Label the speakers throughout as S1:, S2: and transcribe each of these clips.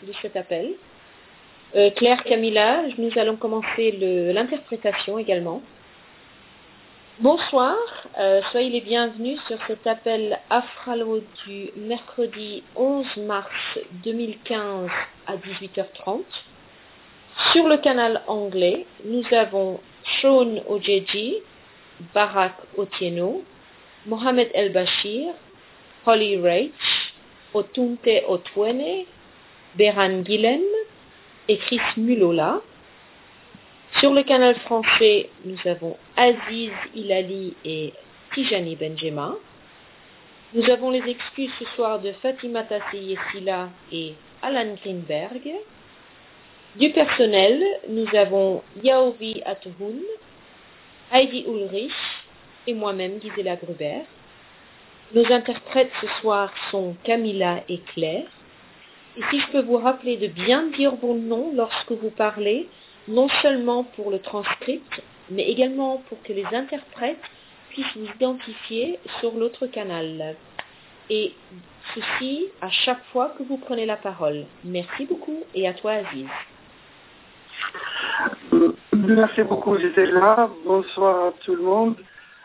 S1: de cet appel. Claire, Camilla, nous allons commencer l'interprétation également. Bonsoir, soyez les bienvenus sur cet appel Afralo du mercredi 11 mars 2015 à 18h30. Sur le canal anglais, nous avons Sean Ojeji, Barak Otieno, Mohamed El Bashir, Holly Rach, Otunte Otwene, Beran Guilhem et Chris Mulola. Sur le canal français, nous avons Aziz Hilali et Tijani Benjema. Nous avons les excuses ce soir de Fatimata Seyessila et Alan Greenberg. Du personnel, nous avons Yaovi Atoun, Heidi Ulrich et moi-même, Gisela Gruber. Nos interprètes ce soir sont Camilla et Claire. Et si je peux vous rappeler de bien dire vos noms lorsque vous parlez, non seulement pour le transcript, mais également pour que les interprètes puissent vous identifier sur l'autre canal. Et ceci à chaque fois que vous prenez la parole. Merci beaucoup et à toi Aziz.
S2: Merci beaucoup, j'étais là. Bonsoir à tout le monde.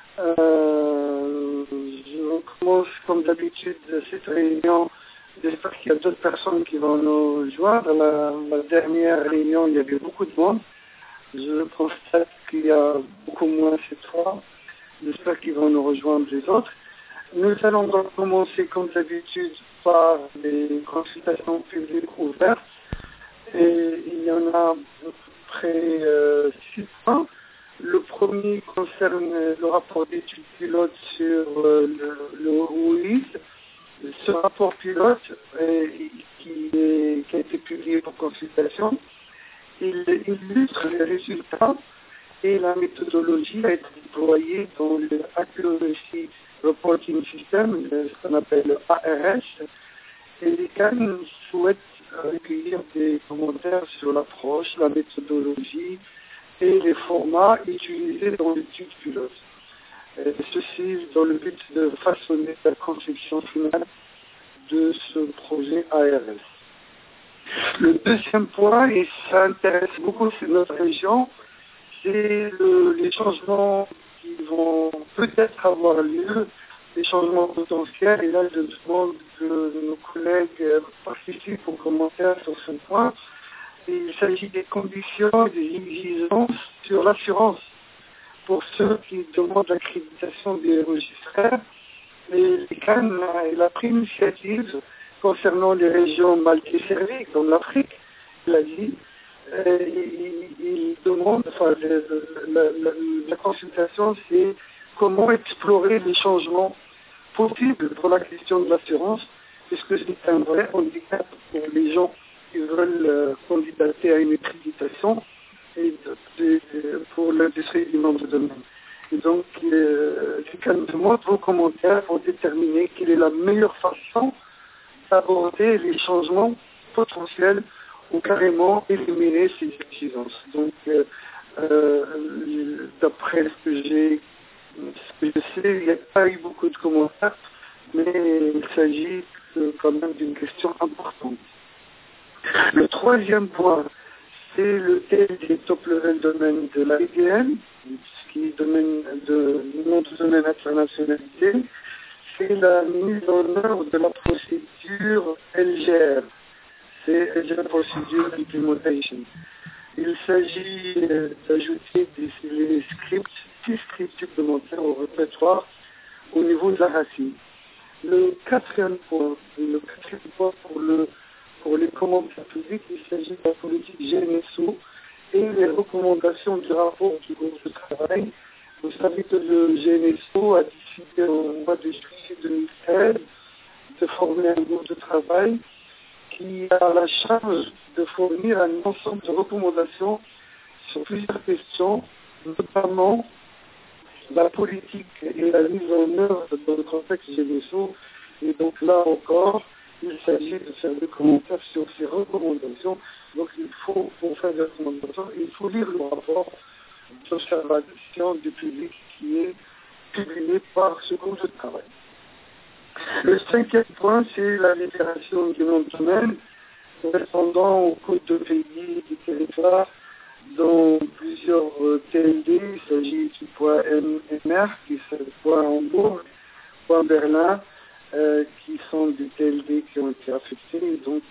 S2: Je commence comme d'habitude cette réunion. J'espère qu'il y a d'autres personnes qui vont nous joindre. La dernière réunion, il y avait beaucoup de monde. Je constate qu'il y a beaucoup moins cette fois. J'espère qu'ils vont nous rejoindre les autres. Nous allons donc commencer comme d'habitude par les consultations publiques ouvertes. Et il y en a à peu près 6 points. Le premier concerne le rapport d'études pilote sur le RUIS. Ce rapport pilote qui a été publié pour consultation, il illustre les résultats et la méthodologie a été déployée dans le Accuracy Reporting System, ce qu'on appelle le ARS, et les CAN souhaitent recueillir des commentaires sur l'approche, la méthodologie et les formats utilisés dans l'étude pilote. Ceci dans le but de façonner la conception finale de ce projet ARS. Le deuxième point, et ça intéresse beaucoup notre région, c'est les changements qui vont peut-être avoir lieu, les changements potentiels. Et là, je demande que nos collègues participent aux commentaires sur ce point. Et il s'agit des conditions et des exigences sur l'assurance pour ceux qui demandent l'accréditation des registraires. Et l'ICANN a pris l'initiative concernant les régions mal desservies, comme l'Afrique, il a dit. Il demande, la consultation, c'est comment explorer les changements possibles pour la question de l'assurance, puisque c'est un vrai handicap pour les gens qui veulent candidater à une accréditation et pour l'industrie du nom de domaine. Et donc, l'ICANN demande vos commentaires pour déterminer quelle est la meilleure façon d'aborder les changements potentiels ou carrément éliminer ces exigences. Donc, d'après ce que je sais, il n'y a pas eu beaucoup de commentaires, mais il s'agit quand même d'une question importante. Le troisième point, c'est le test des top-level domaines de l'IDN, ce qui est le nom de domaine internationalité, c'est la mise en œuvre de la procédure LGR. C'est Agile Procedure Implementation. Il s'agit d'ajouter les scripts, 6 scripts supplémentaires au répertoire au niveau de la racine. Le quatrième point pour les commentaires publics, il s'agit de la politique GNSO et les recommandations du rapport du groupe de travail. Vous savez que le GNSO a décidé au mois de juillet 2013 de former un groupe de travail qui a la charge de fournir un ensemble de recommandations sur plusieurs questions, notamment la politique et la mise en œuvre dans le contexte GNSO. Et donc là encore, il s'agit de faire des commentaires sur ces recommandations. Donc il faut, pour faire des recommandations, il faut lire le rapport d'observation du public qui est publié par ce groupe de travail. Le cinquième point, c'est la libération du nom de domaine. correspondant aux codes de pays, du territoire, dans plusieurs TLD. Il s'agit du point MR, qui est le point Hambourg, point Berlin, qui sont des TLD qui ont été affectés. Donc,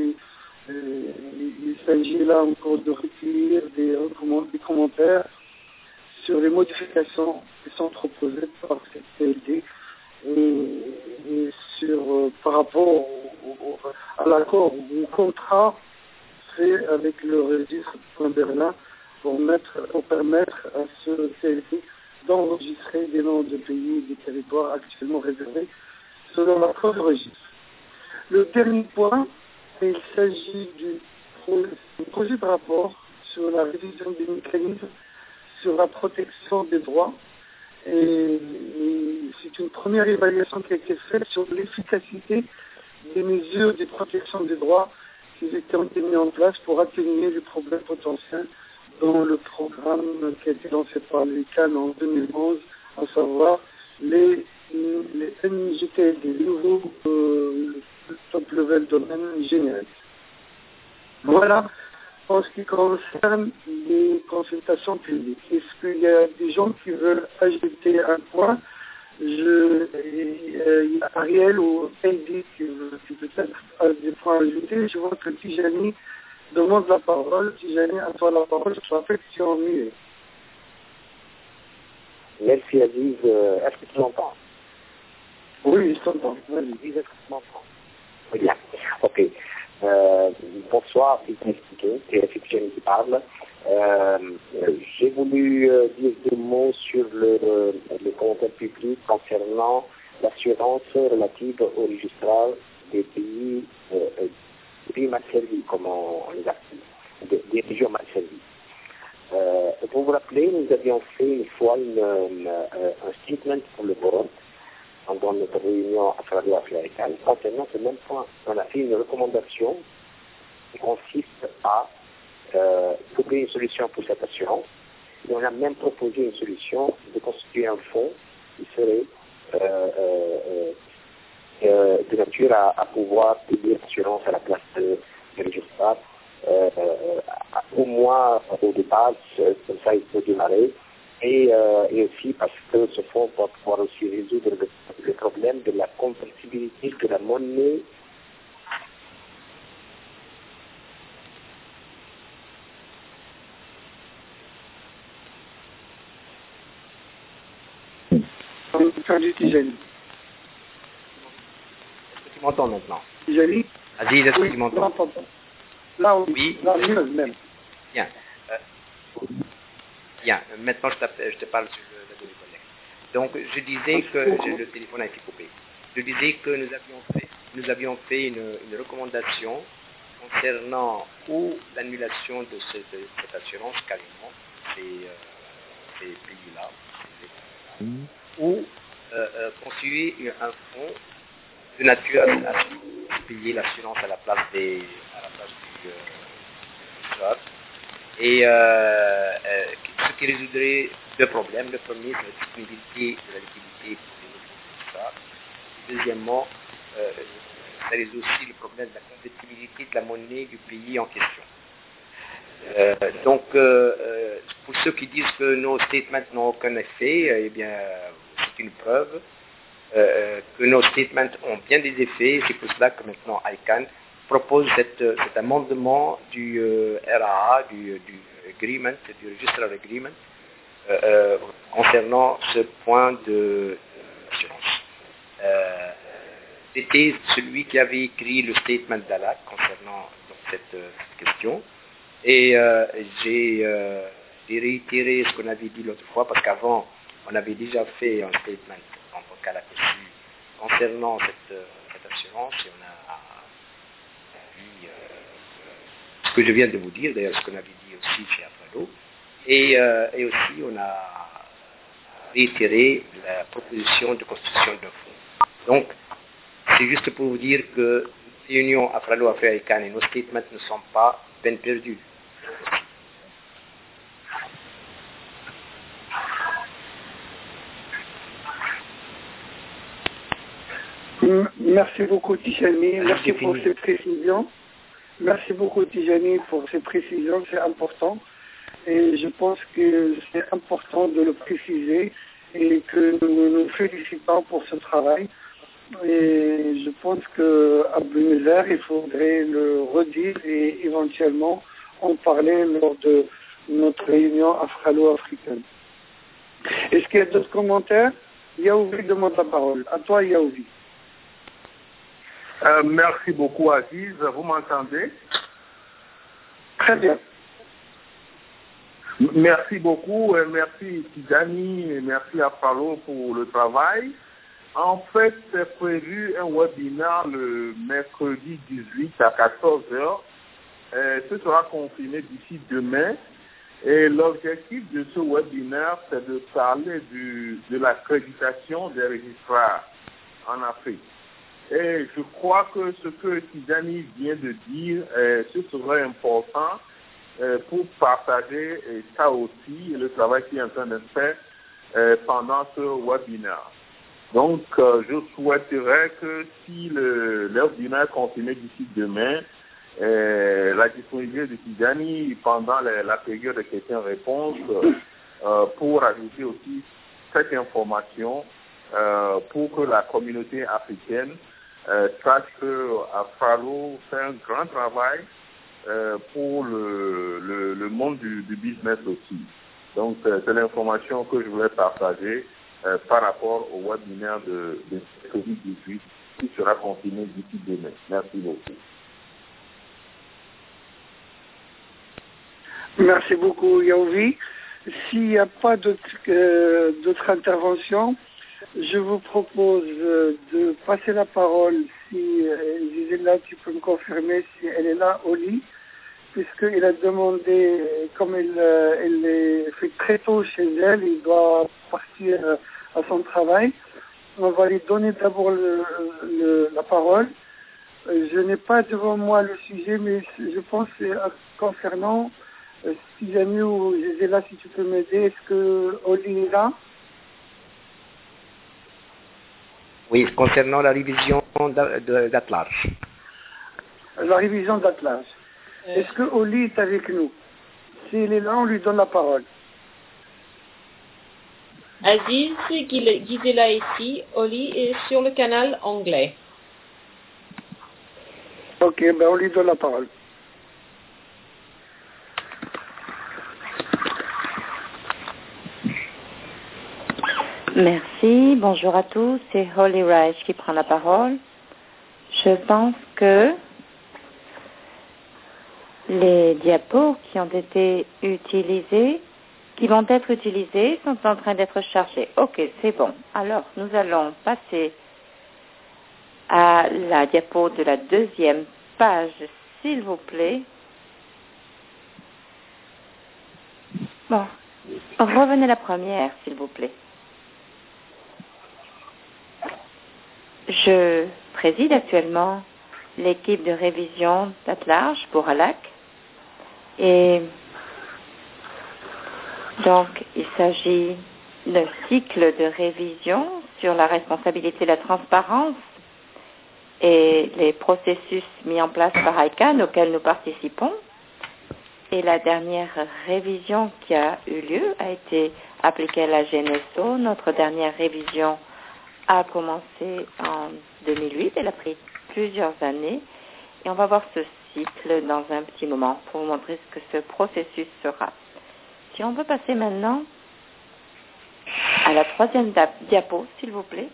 S2: il s'agit là encore de recueillir des commentaires sur les modifications qui sont proposées par cette TLD et par rapport à l'accord ou au contrat fait avec le registre de Berlin pour permettre à ce TLD d'enregistrer des noms de pays et des territoires actuellement réservés selon l'accord du registre. Le dernier point, il s'agit du projet de rapport sur la révision des mécanismes sur la protection des droits. Et c'est une première évaluation qui a été faite sur l'efficacité des mesures de protection des droits qui ont été mises en place pour atténuer les problèmes potentiels dans le programme qui a été lancé par l'ICANN en 2011, à savoir les NJT, des nouveaux top level domaines génériques. Voilà en ce qui concerne les consultations publiques. Est-ce qu'il y a des gens qui veulent ajouter un point? Il y a Ariel ou Heidi qui peut-être a des points à ajouter. Je vois que Tijani demande la parole. Tijani, à toi la parole. Je rappelle que tu es en muet.
S3: Merci Aziz. Est-ce que tu m'entends?
S2: Oui, je t'entends. Vas-y.
S3: Est-ce que tu m'entends? Oui, bien. Ok. Bonsoir, c'est Tijani qui parle. J'ai voulu dire deux mots sur le commentaire public concernant l'assurance relative au registral des pays mal servis, comme on les appelle, des régions mal servies. Pour vous rappeler, nous avions fait une fois un statement pour le Boron dans notre réunion afro-américaine concernant ce même point. On a fait une recommandation qui consiste à trouver une solution pour cette assurance. Et on a même proposé une solution de constituer un fonds qui serait de nature à pouvoir payer l'assurance à la place de l'État, au moins au départ, comme ça il peut démarrer, et aussi parce que ce fonds va pouvoir aussi résoudre le problème de la convertibilité de la monnaie.
S2: Tijani.
S3: Est-ce que tu m'entends maintenant?
S2: Tijani?
S3: Aziz, est-ce que tu m'entends?
S2: Là, oui. Là, mieux même.
S3: Bien. Bien. Maintenant, je te parle sur le téléphone. Donc, je disais que le téléphone a été coupé. Je disais que nous avions fait une recommandation concernant ou l'annulation de cette assurance carrément, ces pays-là, ou constituer un fonds de nature à payer l'assurance à la place du SRAT. Et ce qui résoudrait deux problèmes. Le premier, c'est la disponibilité de la liquidité pour les autres SRAT. Deuxièmement, ça résout aussi le problème de la convertibilité de la monnaie du pays en question. Donc, pour ceux qui disent que nos statements n'ont aucun effet, eh bien, c'est une preuve que nos statements ont bien des effets. C'est pour cela que maintenant ICANN propose cet amendement du RAA, du agreement, du Registrar Agreement, concernant ce point d'assurance. C'était celui qui avait écrit le statement d'ALAC concernant cette question. Et j'ai réitéré ce qu'on avait dit l'autre fois, parce qu'avant, on avait déjà fait un statement en tant qu'à la PSU concernant cette assurance, et on a dit ce que je viens de vous dire, d'ailleurs ce qu'on avait dit aussi chez Afrado, et aussi on a réitéré la proposition de constitution d'un fonds. Donc, c'est juste pour vous dire que l'Union afro-américaine et nos statements ne sont pas peine perdue.
S2: Merci beaucoup, Tijani. Merci pour ces précisions. Merci beaucoup Tijani pour ces précisions, c'est important. Et je pense que c'est important de le préciser et que nous nous félicitons pour ce travail. Et je pense qu'à Buenos, il faudrait le redire et éventuellement en parler lors de notre réunion afralo-africaine. Est-ce qu'il y a d'autres commentaires? Yaouvi demande la parole. À toi, Yaouvi.
S4: Merci beaucoup, Aziz. Vous m'entendez?
S2: Très bien.
S4: Merci beaucoup. Merci, Tijani, et merci à Falo pour le travail. En fait, c'est prévu un webinaire le mercredi 18 à 14h. Ce sera confirmé d'ici demain. Et l'objectif de ce webinaire, c'est de parler de l'accréditation des registrars en Afrique. Et je crois que ce que Tijani vient de dire, ce serait important pour partager ça aussi, le travail qui est en train d'être fait pendant ce webinaire. Donc, je souhaiterais que si le webinaire est confirmé d'ici demain, la disponibilité de Tijani pendant la période de questions-réponses pour ajouter aussi cette information pour que la communauté africaine sache que Afralo fait un grand travail pour le monde du business aussi. Donc, c'est l'information que je voulais partager par rapport au webinaire de Covid-18 qui sera confirmé d'ici demain. Merci beaucoup.
S2: Merci beaucoup, Yaouvi. S'il n'y a pas d'autres interventions, je vous propose de passer la parole, si Gisela, tu peux me confirmer si elle est là au lit, puisqu'il a demandé, comme elle est fait très tôt chez elle, il doit partir à son travail. On va lui donner d'abord la parole. Je n'ai pas devant moi le sujet, mais je pense concernant Tijani ou Gisela, si tu peux m'aider, est-ce que Oli est là?
S5: Oui, concernant la révision d'Atlas.
S2: La révision d'Atlas. Est-ce que Oli est avec nous? S'il est là, on lui donne la parole.
S1: Aziz, Gisela est ici, Oli est sur le canal anglais.
S2: Ok, ben on lui donne la parole.
S6: Merci, bonjour à tous, c'est Holly Rice qui prend la parole. Je pense que les diapos qui ont été utilisés, qui vont être utilisés, sont en train d'être chargés. Ok, c'est bon. Alors, nous allons passer à la diapo de la deuxième page, s'il vous plaît. Bon, revenez à la première, s'il vous plaît. Je préside actuellement l'équipe de révision d'Atlas pour ALAC. Et donc, il s'agit d'un cycle de révision sur la responsabilité et la transparence et les processus mis en place par ICANN auxquels nous participons. Et la dernière révision qui a eu lieu a été appliquée à la GNSO. Notre dernière révision a commencé en 2008. Elle a pris plusieurs années. Et on va voir ce cycle dans un petit moment pour vous montrer ce que ce processus sera. Si on veut passer maintenant à la troisième diapo, s'il vous plaît.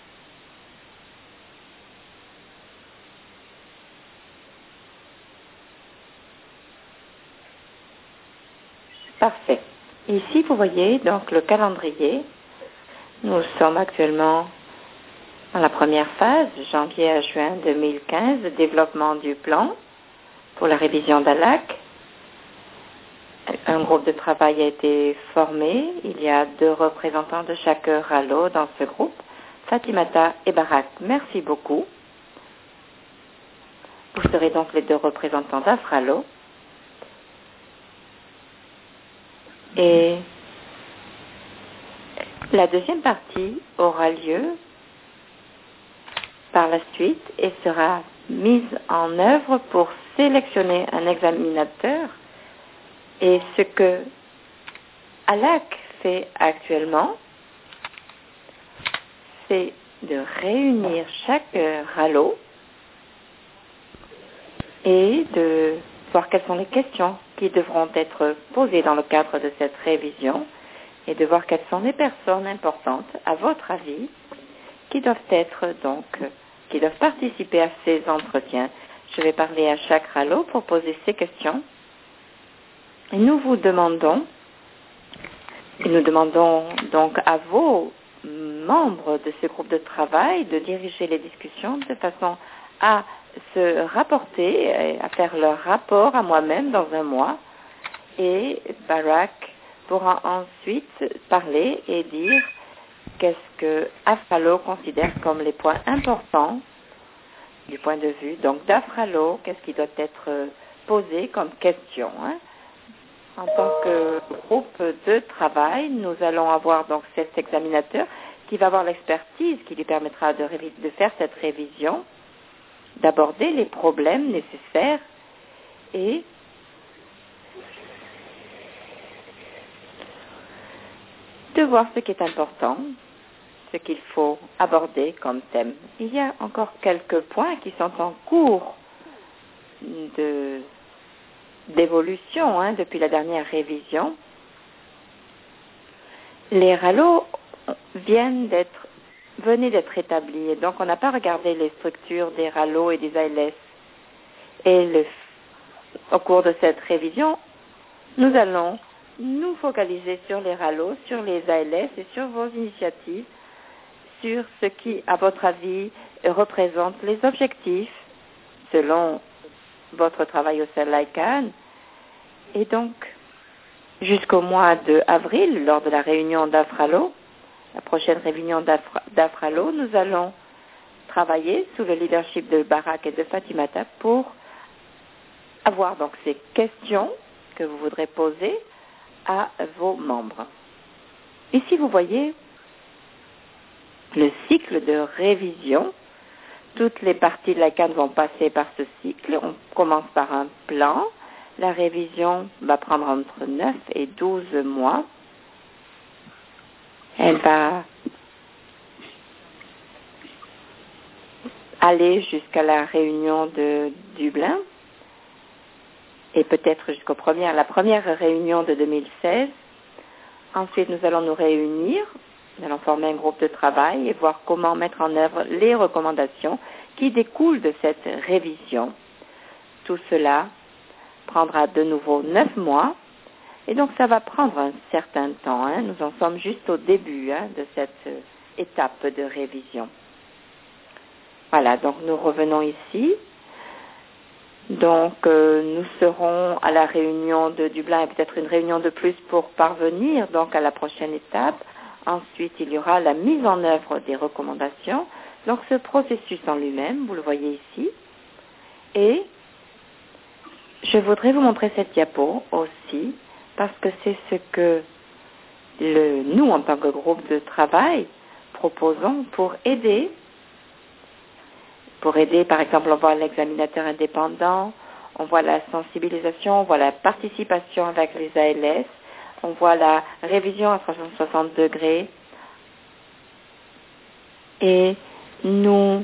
S6: Parfait. Ici, vous voyez donc le calendrier. Nous sommes actuellement dans la première phase, janvier à juin 2015, de développement du plan pour la révision d'ALAC. Un groupe de travail a été formé. Il y a 2 représentants de chaque RALO dans ce groupe, Fatimata et Barak. Merci beaucoup. Vous serez donc les 2 représentants d'AFRALO. Et la deuxième partie aura lieu par la suite et sera mise en œuvre pour sélectionner un examinateur. Et ce que ALAC fait actuellement, c'est de réunir chaque RALO et de voir quelles sont les questions qui devront être posées dans le cadre de cette révision et de voir quelles sont les personnes importantes, à votre avis, qui doivent participer à ces entretiens. Je vais parler à chaque RALO pour poser ces questions. Et nous demandons donc à vos membres de ce groupe de travail de diriger les discussions de façon à se rapporter, à faire leur rapport à moi-même dans un mois. Et Barak pourra ensuite parler et dire qu'est-ce que Afralo considère comme les points importants du point de vue donc d'Afralo, qu'est-ce qui doit être posé comme question. En tant que groupe de travail, nous allons avoir donc cet examinateur qui va avoir l'expertise qui lui permettra de faire cette révision, d'aborder les problèmes nécessaires et de voir ce qui est important, ce qu'il faut aborder comme thème. Il y a encore quelques points qui sont en cours d'évolution depuis la dernière révision. Les RALO venaient d'être établis, et donc on n'a pas regardé les structures des RALO et des ALS. Et au cours de cette révision, nous allons nous focaliser sur les RALO, sur les ALS et sur vos initiatives, sur ce qui, à votre avis, représente les objectifs selon votre travail au CELAICAN. Et donc, jusqu'au mois d'avril, lors de la réunion d'Afralo, la prochaine réunion d'Afralo, nous allons travailler sous le leadership de Barak et de Fatimata pour avoir donc ces questions que vous voudrez poser à vos membres. Ici, vous voyez le cycle de révision. Toutes les parties de la CAN vont passer par ce cycle. On commence par un plan. La révision va prendre entre 9 et 12 mois. Elle va aller jusqu'à la réunion de Dublin et peut-être jusqu'à la première réunion de 2016. Ensuite, nous allons nous réunir, nous allons former un groupe de travail et voir comment mettre en œuvre les recommandations qui découlent de cette révision. Tout cela prendra de nouveau 9 mois et donc ça va prendre un certain temps. Nous en sommes juste au début de cette étape de révision. Voilà, donc nous revenons ici. Donc nous serons à la réunion de Dublin et peut-être une réunion de plus pour parvenir donc à la prochaine étape. Ensuite, il y aura la mise en œuvre des recommandations. Donc ce processus en lui-même, vous le voyez ici. Et je voudrais vous montrer cette diapo aussi parce que c'est ce que nous, en tant que groupe de travail, proposons pour aider. Par exemple, on voit l'examinateur indépendant, on voit la sensibilisation, on voit la participation avec les ALS, on voit la révision à 360 degrés. Et nous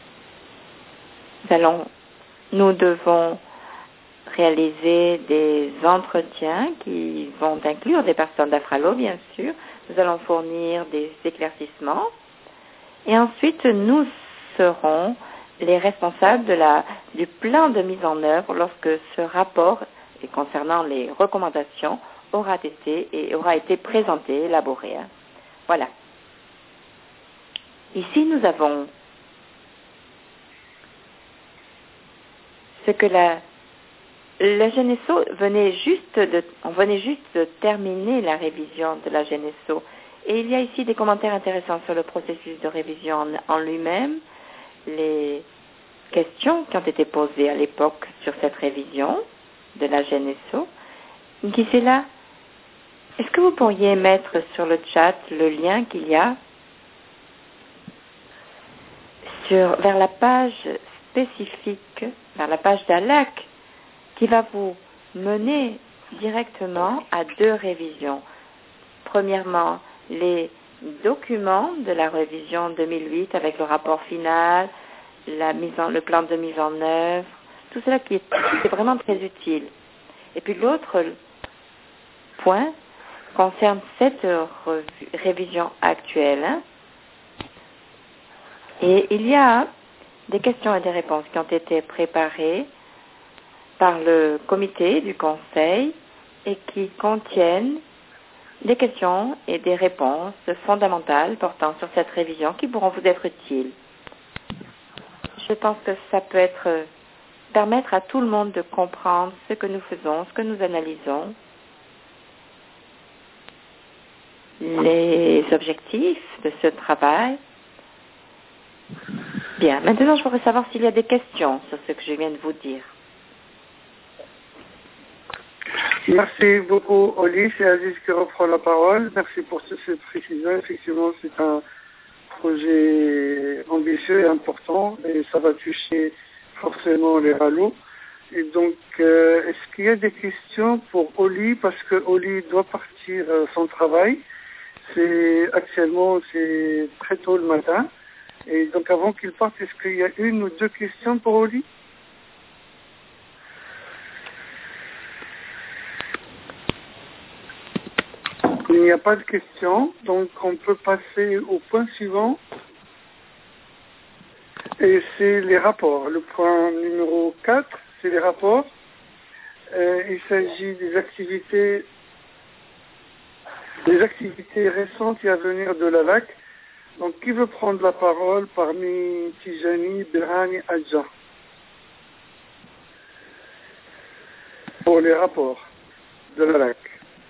S6: devons réaliser des entretiens qui vont inclure des personnes d'Afralo, bien sûr. Nous allons fournir des éclaircissements. Et ensuite, nous serons les responsables du plan de mise en œuvre lorsque ce rapport, et concernant les recommandations, aura été présenté, élaboré. Voilà. Ici, nous avons ce que le GENESO on venait juste de terminer la révision de la GENESO. Et il y a ici des commentaires intéressants sur le processus de révision en lui-même, les questions qui ont été posées à l'époque sur cette révision de la GENESO. Gisela, est-ce que vous pourriez mettre sur le chat le lien qu'il y a vers la page spécifique, vers la page d'ALAC qui va vous mener directement à 2 révisions. Premièrement, les documents de la révision 2008 avec le rapport final, le plan de mise en œuvre, tout cela qui est vraiment très utile. Et puis l'autre point concerne cette révision actuelle. Et il y a des questions et des réponses qui ont été préparées par le comité du conseil et qui contiennent des questions et des réponses fondamentales portant sur cette révision qui pourront vous être utiles. Je pense que ça peut permettre à tout le monde de comprendre ce que nous faisons, ce que nous analysons, les objectifs de ce travail. Bien, maintenant je voudrais savoir s'il y a des questions sur ce que je viens de vous dire.
S2: Merci beaucoup, Oli. C'est Aziz qui reprend la parole. Merci pour cette précision. Effectivement, c'est un projet ambitieux et important et ça va toucher forcément les RALO. Et donc, est-ce qu'il y a des questions pour Oli? Parce que Oli doit partir son travail. Actuellement, c'est très tôt le matin. Et donc, avant qu'il parte, est-ce qu'il y a 1 ou 2 questions pour Oli? Il n'y a pas de questions, donc on peut passer au point suivant. Et c'est les rapports. Le point numéro 4, c'est les rapports. Il s'agit des activités récentes et à venir de la LAC. Donc, qui veut prendre la parole parmi Tijani, Berhane et Adja pour les rapports de la LAC?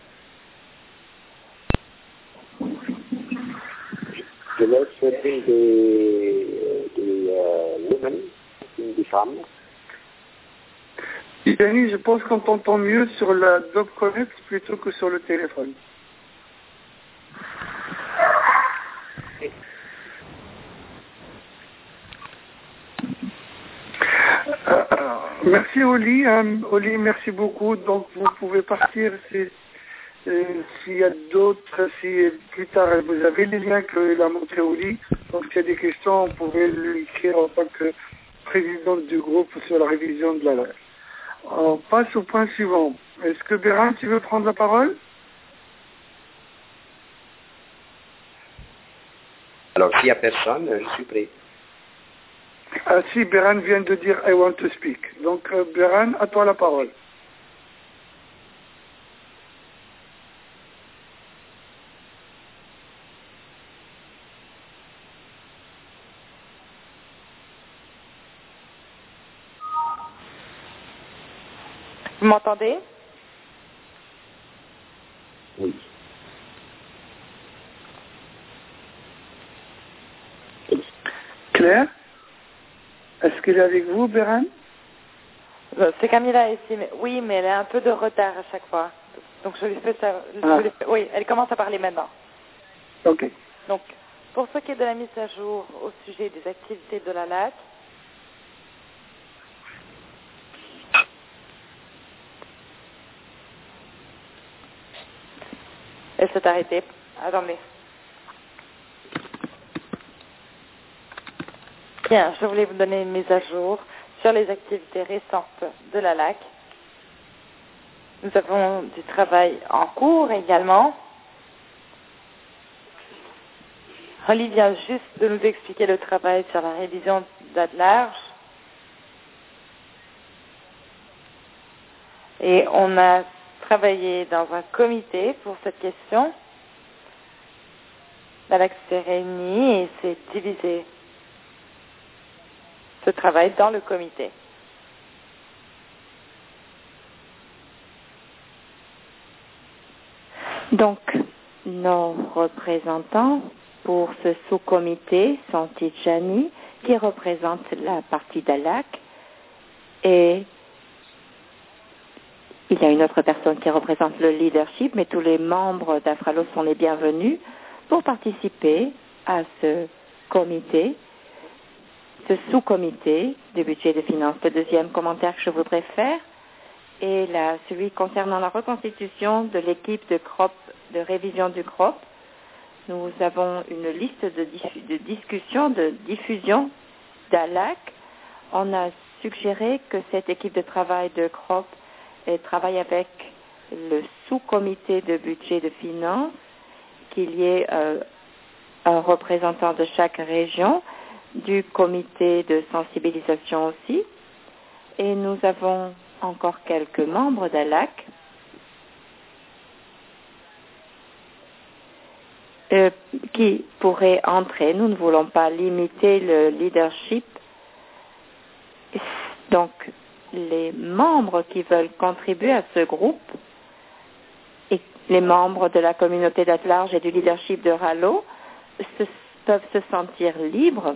S3: Je laisse une des women, une des femmes.
S2: Tijani, je pense qu'on t'entend mieux sur la Doc Connect plutôt que sur le téléphone. Merci Oli. Oli, merci beaucoup. Donc vous pouvez partir s'il y a d'autres, si plus tard vous avez les liens qu'il a montré Oli. Donc s'il y a des questions, vous pouvez lui écrire en tant que présidente du groupe sur la révision de la loi. On passe au point suivant. Est-ce que Berhane, tu veux prendre la parole?
S5: Alors, s'il n'y a personne, je suis prêt.
S2: Ah si, Berhane vient de dire « I want to speak ». Donc, Berhane, à toi la parole.
S6: Vous m'entendez?
S3: Oui.
S2: Claire? Est-ce qu'elle est avec vous, Berhane?
S6: C'est Camilla ici. Oui, mais elle a un peu de retard à chaque fois. Donc je lui fais ça. Oui, elle commence à parler maintenant.
S2: Ok.
S6: Donc, pour ce qui est de la mise à jour au sujet des activités de la LAC, elle s'est arrêtée. Attendez. Bien, je voulais vous donner une mise à jour sur les activités récentes de la LAC. Nous avons du travail en cours également. Holly vient juste de nous expliquer le travail sur la révision date large. Et on a travaillé dans un comité pour cette question. La LAC s'est réunie et s'est divisée ce travail dans le comité. Donc, nos représentants pour ce sous-comité sont Tijani, qui représente la partie d'Alak, et il y a une autre personne qui représente le leadership, mais tous les membres d'Afralo sont les bienvenus pour participer à ce comité, ce sous-comité du budget de finances. Le deuxième commentaire que je voudrais faire et celui concernant la reconstitution de l'équipe de CROP, de révision du CROP. Nous avons une liste de discussion, de diffusion d'ALAC. On a suggéré que cette équipe de travail de CROP travaille avec le sous-comité de budget de finances, qu'il y ait un représentant de chaque région, du comité de sensibilisation aussi. Et nous avons encore quelques membres d'ALAC qui pourraient entrer. Nous ne voulons pas limiter le leadership. Donc, les membres qui veulent contribuer à ce groupe et les membres de la communauté d'At-Large et du leadership de RALO peuvent se sentir libres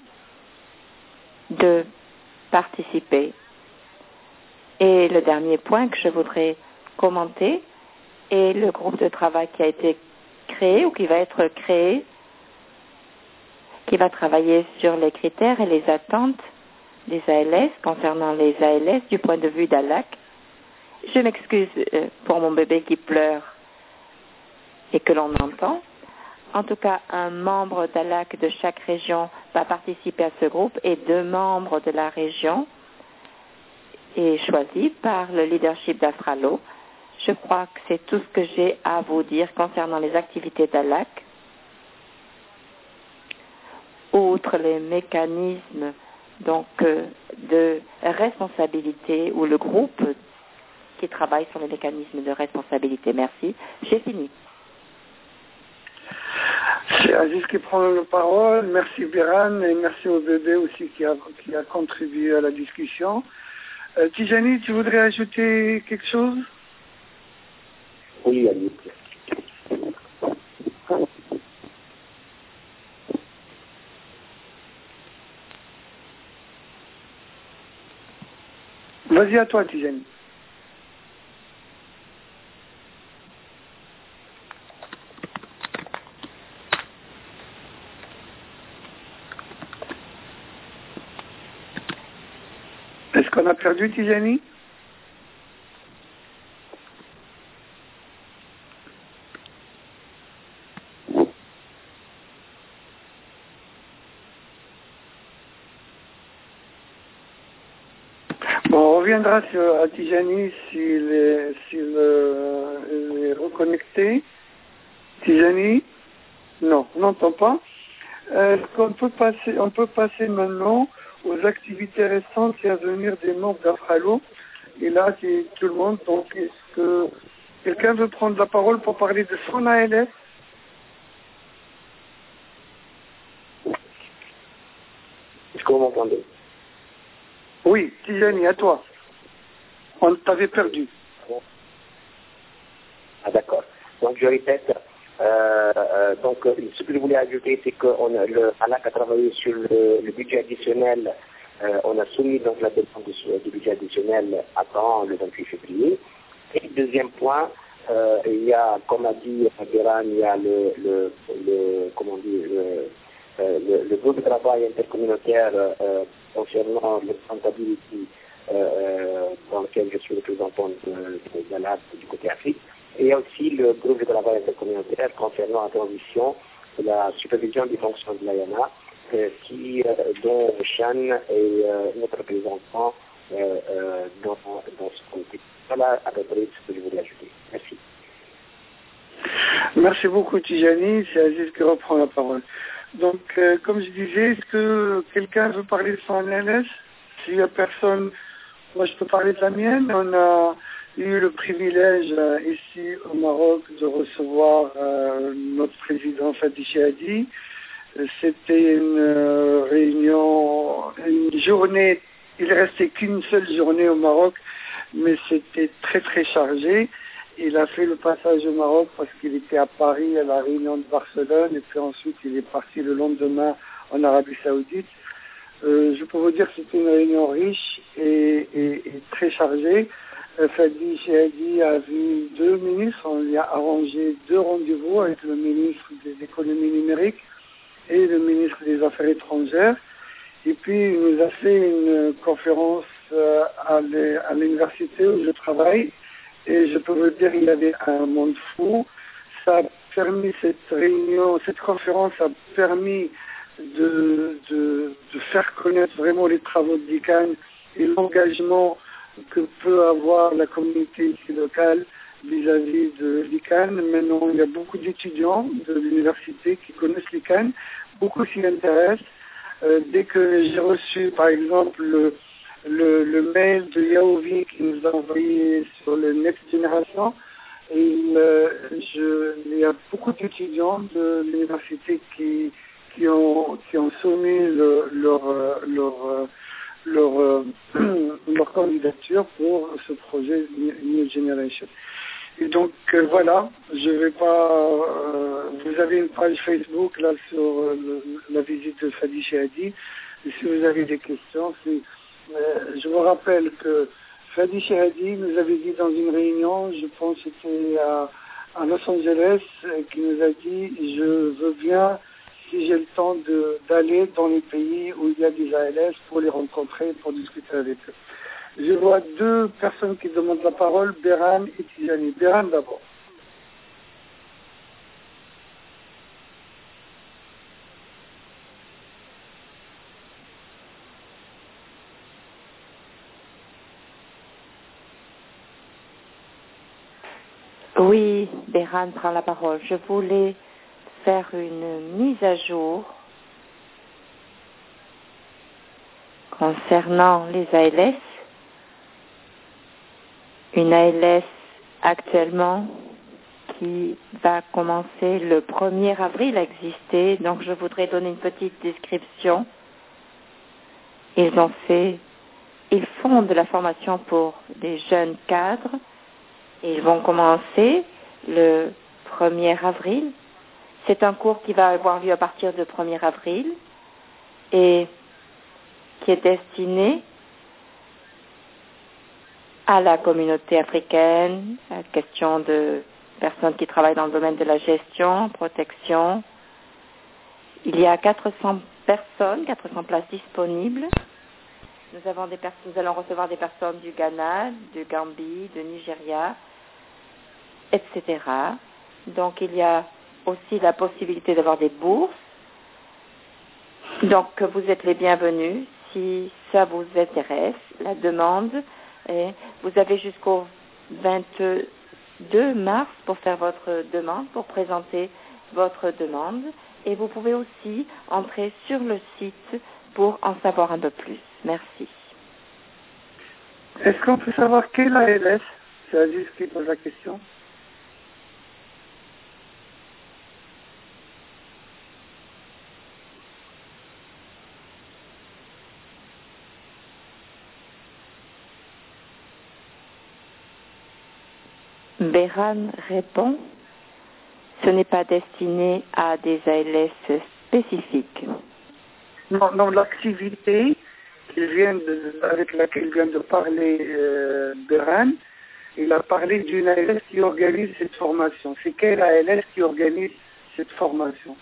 S6: de participer. Et le dernier point que je voudrais commenter est le groupe de travail qui a été créé ou qui va être créé, qui va travailler sur les critères et les attentes des ALS, concernant les ALS du point de vue d'ALAC. Je m'excuse pour mon bébé qui pleure et que l'on entend. En tout cas, un membre d'ALAC de chaque région va participer à ce groupe et 2 membres de la région est choisi par le leadership d'Afralo. Je crois que c'est tout ce que j'ai à vous dire concernant les activités d'ALAC. Outre les mécanismes donc de responsabilité ou le groupe qui travaille sur les mécanismes de responsabilité. Merci. J'ai fini.
S2: C'est Aziz qui prend la parole. Merci Biran et merci au bébé aussi qui a contribué à la discussion. Tijani, tu voudrais ajouter quelque chose?
S3: Oui, Aziz.
S2: Vas-y à toi, Tijani. Est-ce qu'on a perdu Tijani? Bon, on reviendra à Tijani s'il est reconnecté. Tijani? Non, on n'entend pas. On peut passer maintenant aux activités récentes et à venir des membres d'Afralo. Et là, c'est tout le monde. Donc, est-ce que quelqu'un veut prendre la parole pour parler de son ALS?
S3: Est-ce que vous m'entendez?
S2: Oui, Tijani, à toi. On t'avait perdu.
S3: Ah, d'accord. Donc, je répète. Donc, ce que je voulais ajouter, c'est que ALAC a travaillé sur le budget additionnel. On a soumis donc la demande du budget additionnel avant le 28 février. Et deuxième point, il y a, comme a dit Biran, il y a le groupe de travail intercommunautaire concernant le accountability dans lequel je suis représentant de l'ALAC du côté Afrique. Et il y a aussi le groupe de travail intercommunautaire concernant la transition de la supervision des fonctions de l'AYANA, dont Chan est notre représentant dans ce comité. Voilà à peu près ce que je voulais ajouter. Merci.
S2: Merci beaucoup Tijani, c'est Aziz qui reprend la parole. Donc, comme je disais, est-ce que quelqu'un veut parler de son ALS? S'il n'y a personne, moi je peux parler de la mienne. On a eu le privilège ici au Maroc de recevoir notre président Fadi Chehadi. C'était une réunion, une journée, il ne restait qu'une seule journée au Maroc, mais c'était très très chargé. Il a fait le passage au Maroc parce qu'il était à Paris à la réunion de Barcelone et puis ensuite il est parti le lendemain en Arabie Saoudite. Je peux vous dire que c'était une réunion riche et très chargée. Fadi Chehadi a vu 2 ministres, on lui a arrangé 2 rendez-vous avec le ministre des économies numériques et le ministre des Affaires étrangères. Et puis il nous a fait une conférence à l'université où je travaille et je peux vous dire qu'il y avait un monde fou. Ça a permis cette réunion, cette conférence a permis de faire connaître vraiment les travaux de l'ICANN et l'engagement que peut avoir la communauté ici locale vis-à-vis de l'ICANN. Maintenant, il y a beaucoup d'étudiants de l'université qui connaissent l'ICANN, beaucoup s'y intéressent. Dès que j'ai reçu, par exemple, le mail de Yaovi qui nous a envoyé sur le Next Generation, il y a beaucoup d'étudiants de l'université qui ont soumis leur candidature pour ce projet New Generation. Et donc voilà, je vais pas. Vous avez une page Facebook là sur la visite de Fadi Chehadi. Et si vous avez des questions, je vous rappelle que Fadi Chehadi nous avait dit dans une réunion, je pense que c'était à Los Angeles, qui nous a dit je veux bien, si j'ai le temps, d'aller dans les pays où il y a des ALS pour les rencontrer, pour discuter avec eux. Je vois deux personnes qui demandent la parole, Beran et Tijani. Beran d'abord.
S6: Oui, Beran prend la parole. Je voulais faire une mise à jour concernant les ALS. Une ALS actuellement qui va commencer le 1er avril à exister. Donc je voudrais donner une petite description. Ils font de la formation pour des jeunes cadres et ils vont commencer le 1er avril. C'est un cours qui va avoir lieu à partir du 1er avril et qui est destiné à la communauté africaine, à la question de personnes qui travaillent dans le domaine de la gestion, protection. Il y a 400 personnes, 400 places disponibles. Nous allons recevoir des personnes du Ghana, de Gambie, de Nigeria, etc. Donc il y a aussi la possibilité d'avoir des bourses. Donc vous êtes les bienvenus si ça vous intéresse. La demande est, vous avez jusqu'au 22 mars pour faire votre demande, pour présenter votre demande. Et vous pouvez aussi entrer sur le site pour en savoir un peu plus. Merci.
S2: Est-ce qu'on peut savoir quelle ALS? C'est Aziz qui pose la question.
S6: Beran répond, ce n'est pas destiné à des ALS spécifiques.
S2: Non, l'activité avec laquelle vient de parler Beran, il a parlé d'une ALS qui organise cette formation. C'est quelle ALS qui organise cette formation?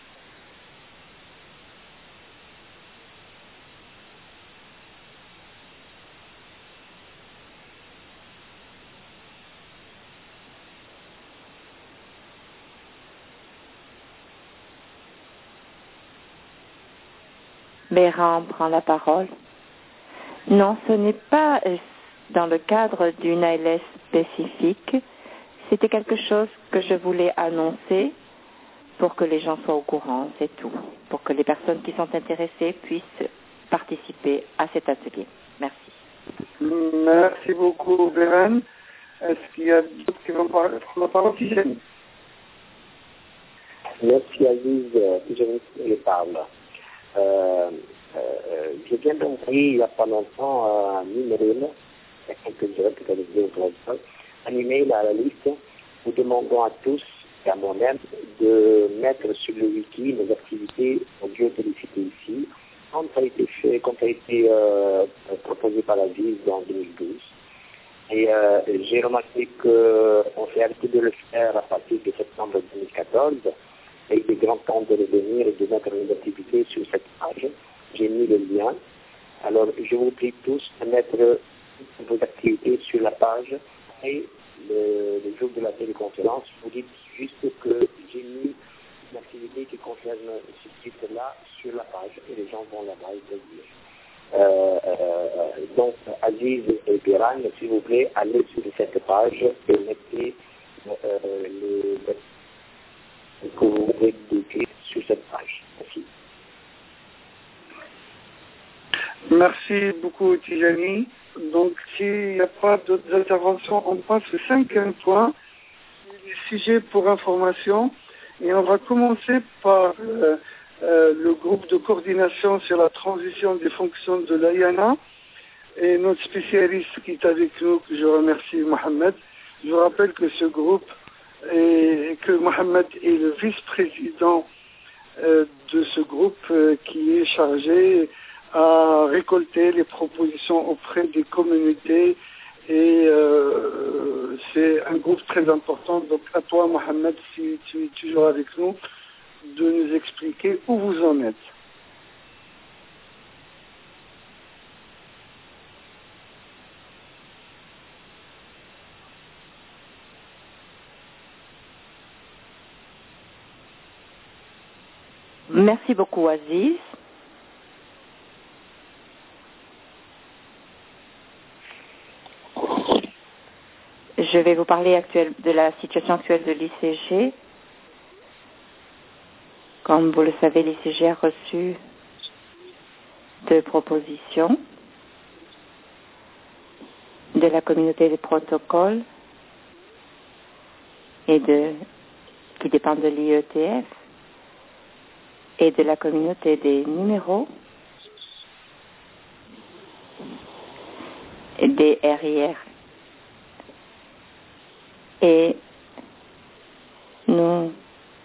S6: Beran prend la parole. Non, ce n'est pas dans le cadre d'une ALS spécifique. C'était quelque chose que je voulais annoncer pour que les gens soient au courant, c'est tout. Pour que les personnes qui sont intéressées puissent participer à cet atelier. Merci.
S2: Merci beaucoup, Beran. Est-ce qu'il y a d'autres qui vont prendre la parole?
S3: Merci Aziz, Tijani je parle. Je viens d'envoyer il n'y a pas longtemps un email, il y a quelques heures, peut-être un email à la liste, vous demandant à tous et à moi-même de mettre sur le wiki nos activités au lieu de les citer ici, comme ça a été fait, comme ça a été proposé par la ville en 2012. Et j'ai remarqué qu'on s'est arrêté de le faire à partir de septembre 2014, et il est grand temps de revenir et de mettre nos activités sur cette page. J'ai mis le lien. Alors, je vous prie tous de mettre vos activités sur la page et le jour de la téléconférence, vous dites juste que j'ai mis une activité qui concerne ce titre-là sur la page et les gens vont là-bas et peuvent lire. Donc, Aziz et Biran, s'il vous plaît, allez sur cette page et mettez les que vous pouvez décrire sur cette page. Merci.
S2: Merci beaucoup, Tijani. Donc, s'il n'y a pas d'autres interventions, on passe au 5e point, les sujets pour information. Et on va commencer par le groupe de coordination sur la transition des fonctions de l'AYANA et notre spécialiste qui est avec nous, que je remercie, Mohamed. Je vous rappelle que ce groupe et que Mohamed est le vice-président de ce groupe qui est chargé à récolter les propositions auprès des communautés et c'est un groupe très important. Donc à toi Mohamed, si tu es toujours avec nous, de nous expliquer où vous en êtes.
S6: Merci beaucoup, Aziz. Je vais vous parler de la situation actuelle de l'ICG. Comme vous le savez, l'ICG a reçu 2 propositions de la communauté des protocoles qui dépendent de l'IETF et de la communauté des numéros et des RIR. Et nous,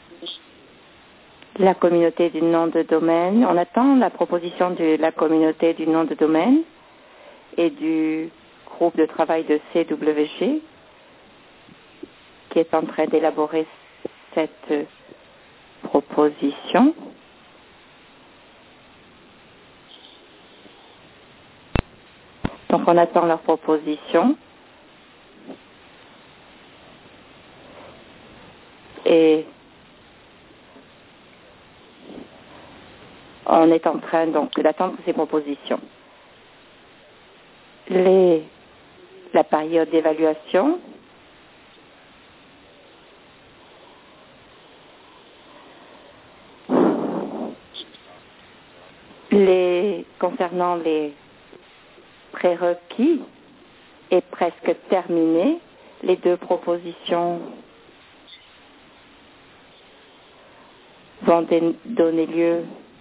S6: la communauté du nom de domaine, on attend la proposition de la communauté du nom de domaine et du groupe de travail de CWG qui est en train d'élaborer cette proposition. Donc on attend leur proposition. Et on est en train donc d'attendre ces propositions. La période d'évaluation concernant les prérequis est presque terminée. Les 2 propositions vont donner lieu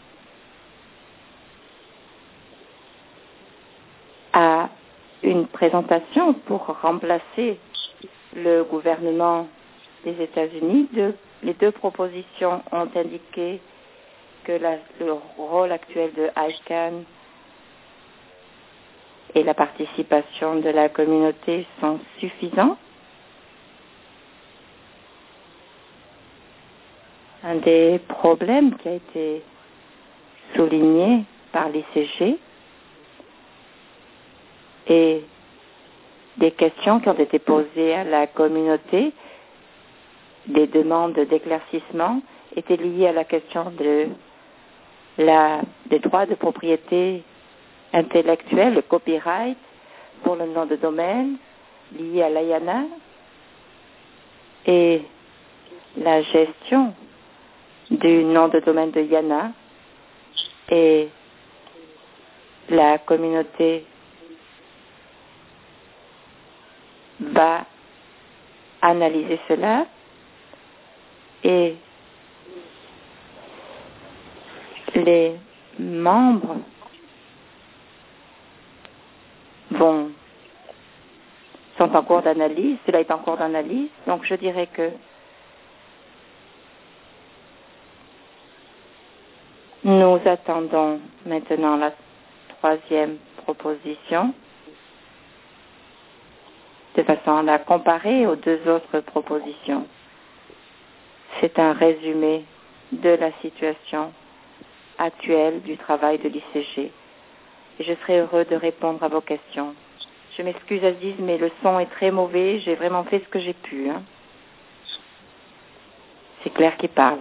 S6: à une présentation pour remplacer le gouvernement des États-Unis. Les 2 propositions ont indiqué que le rôle actuel de ICANN et la participation de la communauté sont suffisants. Un des problèmes qui a été souligné par l'ICG et des questions qui ont été posées à la communauté, des demandes d'éclaircissement, étaient liées à la question des droits de propriété intellectuelle, le copyright pour le nom de domaine, lié à l'AYANA, et la gestion du nom de domaine de Yana, et la communauté va analyser cela et les membres sont en cours d'analyse, cela est en cours d'analyse, donc je dirais que nous attendons maintenant la 3e proposition de façon à la comparer aux 2 autres propositions. C'est un résumé de la situation actuelle du travail de l'ICG. Et je serai heureux de répondre à vos questions. Je m'excuse Aziz, mais le son est très mauvais. J'ai vraiment fait ce que j'ai pu. Hein. C'est Claire qui parle.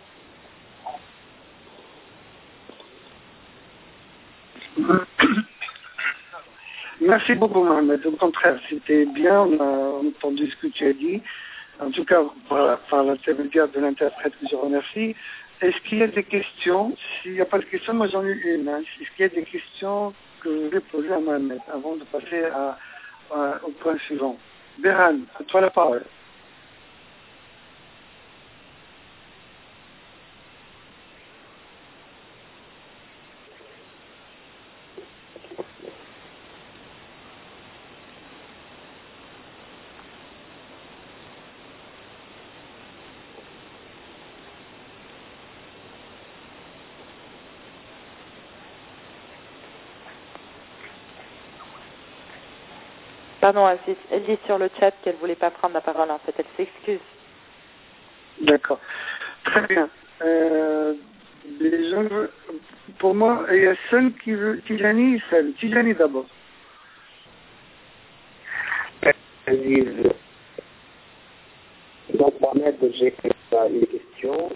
S2: Merci beaucoup, Mohamed. Au contraire, c'était bien, on a entendu ce que tu as dit. En tout cas, par l'intermédiaire de l'interprète que je remercie. Est-ce qu'il y a des questions? S'il n'y a pas de questions, moi j'en ai une. Hein. Est-ce qu'il y a des questions que je voulais poser à Mohamed avant de passer au point suivant? Berhan, à toi la parole.
S7: Pardon, elle dit sur le chat qu'elle ne voulait pas prendre la parole, en fait, elle s'excuse.
S2: D'accord. Très bien. Pour moi, il y a seul qui veut, Tijani d'abord.
S3: Donc, Mohamed, j'ai une question.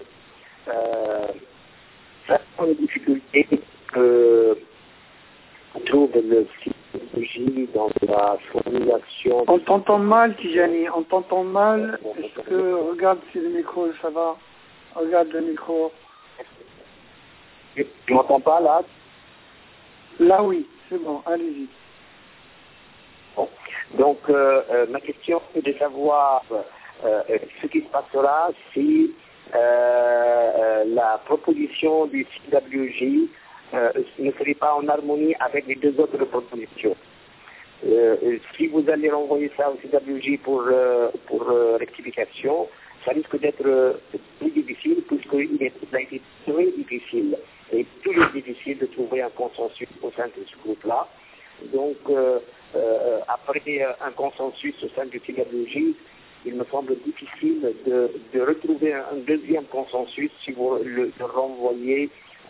S3: Ça sont les difficultés que trouve le psychologie dans la formulation.
S2: On t'entend mal, Tijani, on t'entend mal. Est-ce que, regarde si le micro, ça va. Regarde le micro.
S3: Tu m'entends pas là?
S2: Là, oui, c'est bon, allez-y.
S3: Bon. Donc, ma question est de savoir ce qui se passera si la proposition du CWJ ne serait pas en harmonie avec les deux autres propositions. Si vous allez renvoyer ça au CWJ pour rectification, ça risque d'être plus difficile puisqu'il a été très difficile et toujours difficile de trouver un consensus au sein de ce groupe-là. Donc, après un consensus au sein du CWJ, il me semble difficile de retrouver un deuxième consensus si vous le renvoyez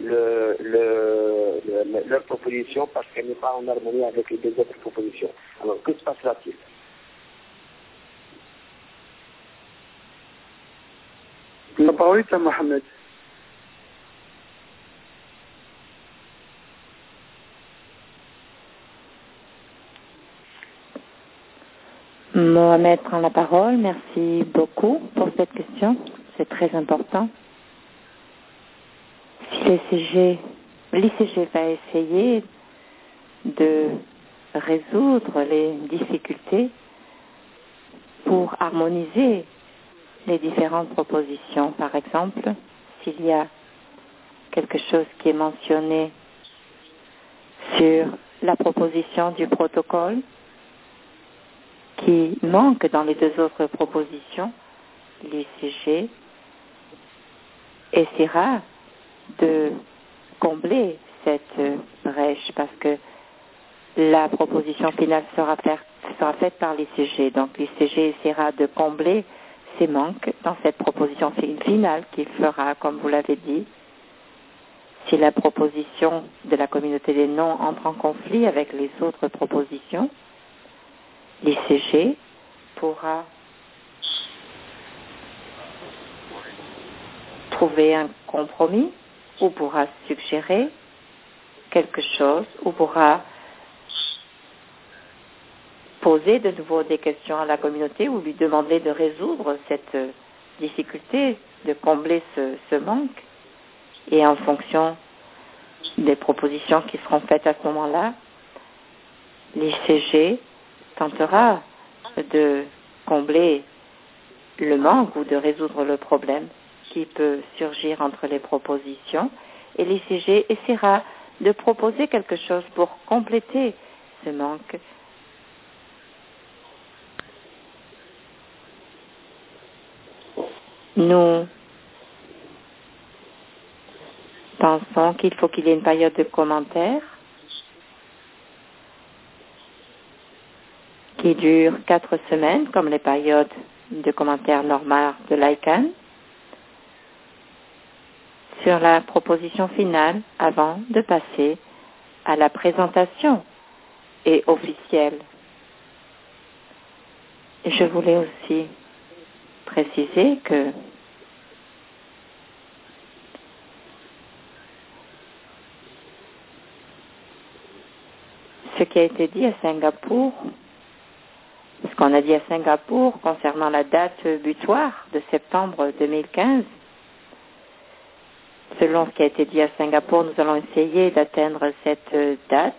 S3: leur proposition parce qu'elle n'est pas en harmonie avec les deux autres propositions. Alors, que se passera-t-il?
S2: La parole est à Mohamed.
S6: Mohamed prend la parole. Merci beaucoup pour cette question. C'est très important. Si l'ICG va essayer de résoudre les difficultés pour harmoniser les différentes propositions. Par exemple, s'il y a quelque chose qui est mentionné sur la proposition du protocole qui manque dans les deux autres propositions, l'ICG essaiera de combler cette brèche parce que la proposition finale sera faite par l'ICG. Donc l'ICG essaiera de combler ces manques dans cette proposition finale qu'il fera, comme vous l'avez dit. Si la proposition de la communauté des noms entre en conflit avec les autres propositions, l'ICG pourra trouver un compromis ou pourra suggérer quelque chose ou pourra poser de nouveau des questions à la communauté ou lui demander de résoudre cette difficulté, de combler ce manque. Et en fonction des propositions qui seront faites à ce moment-là, l'ICG tentera de combler le manque ou de résoudre le problème qui peut surgir entre les propositions. Et l'ICG essaiera de proposer quelque chose pour compléter ce manque. Nous pensons qu'il faut qu'il y ait une période de commentaires qui dure 4 semaines, comme les périodes de commentaires normales de l'ICANN, sur la proposition finale avant de passer à la présentation et officielle je voulais aussi préciser que ce qui a été dit à Singapour, ce qu'on a dit à Singapour concernant la date butoir de septembre 2015, selon ce qui a été dit à Singapour, nous allons essayer d'atteindre cette date.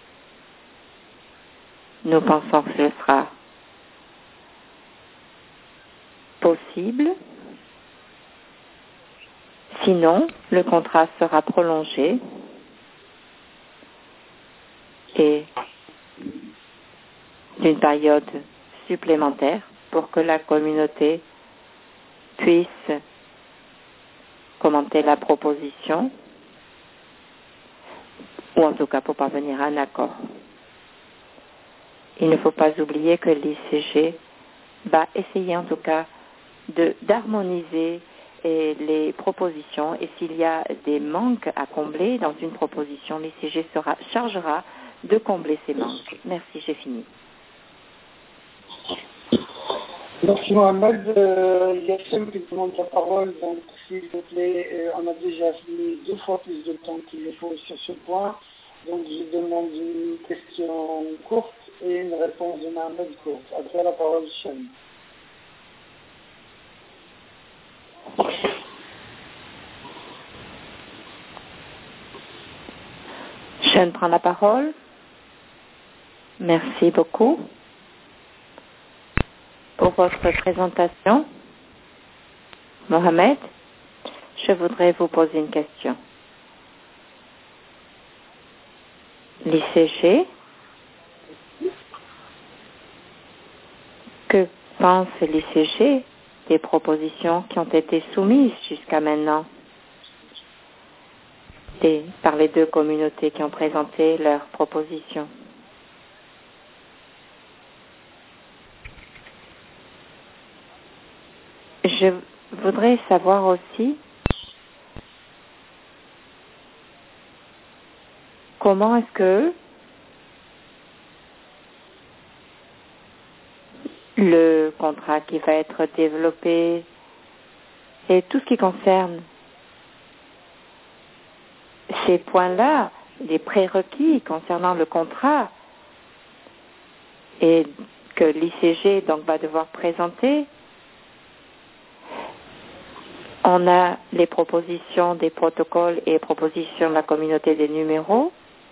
S6: Nous pensons que ce sera possible. Sinon, le contrat sera prolongé et d'une période supplémentaire pour que la communauté puisse commenter la proposition ou en tout cas pour parvenir à un accord. Il ne faut pas oublier que l'ICG va essayer en tout cas d'harmoniser les propositions et s'il y a des manques à combler dans une proposition, l'ICG chargera de combler ces manques. Merci, j'ai fini.
S2: Merci Mohamed. Il y a ceux qui demandent la parole, donc s'il vous plaît, on a déjà mis 2 fois plus de temps qu'il le faut sur ce point. Donc je demande une question courte et une réponse de Mohamed courte. Après la parole, Sean.
S6: Sean prend la parole. Merci beaucoup pour votre présentation. Mohamed, je voudrais vous poser une question. L'ICG, que pense l'ICG des propositions qui ont été soumises jusqu'à maintenant par les 2 communautés qui ont présenté leurs propositions? Je voudrais savoir aussi comment est-ce que le contrat qui va être développé et tout ce qui concerne ces points-là, les prérequis concernant le contrat et que l'ICG donc va devoir présenter. On a les propositions des protocoles et propositions de la communauté des numéros,